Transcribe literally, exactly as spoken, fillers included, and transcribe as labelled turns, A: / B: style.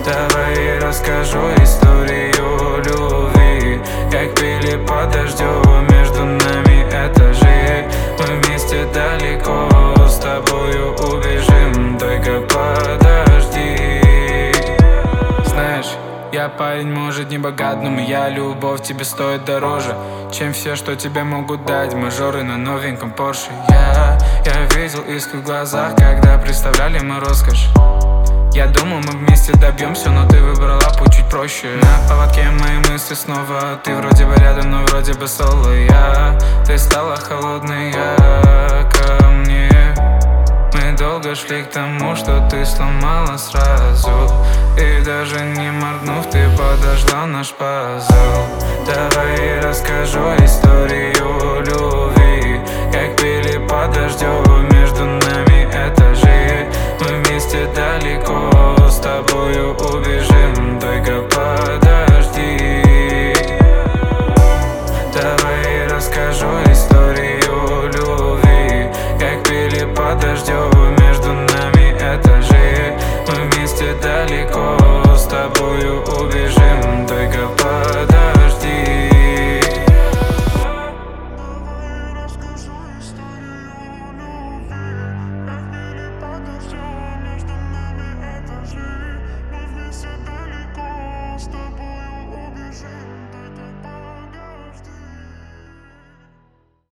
A: Давай я расскажу историю любви, как пили под дождем, между нами этажи. Мы вместе далеко, с тобою убежим, только подожди. Знаешь, я парень, может не богат, но моя любовь тебе стоит дороже, чем все, что тебе могут дать мажоры на новеньком Порше. Я, я видел искру в глазах, когда представляли мы роскошь. Я думал, мы вместе добьемся, но ты выбрала путь чуть проще. На поводке мои мысли снова, ты вроде бы рядом, но вроде бы соло. Я, ты стала холодной, я ко мне. Мы долго шли к тому, что ты сломала сразу, и даже не моргнув, ты подожгла наш пазл. Давай я расскажу историю любви, как пили под дождем,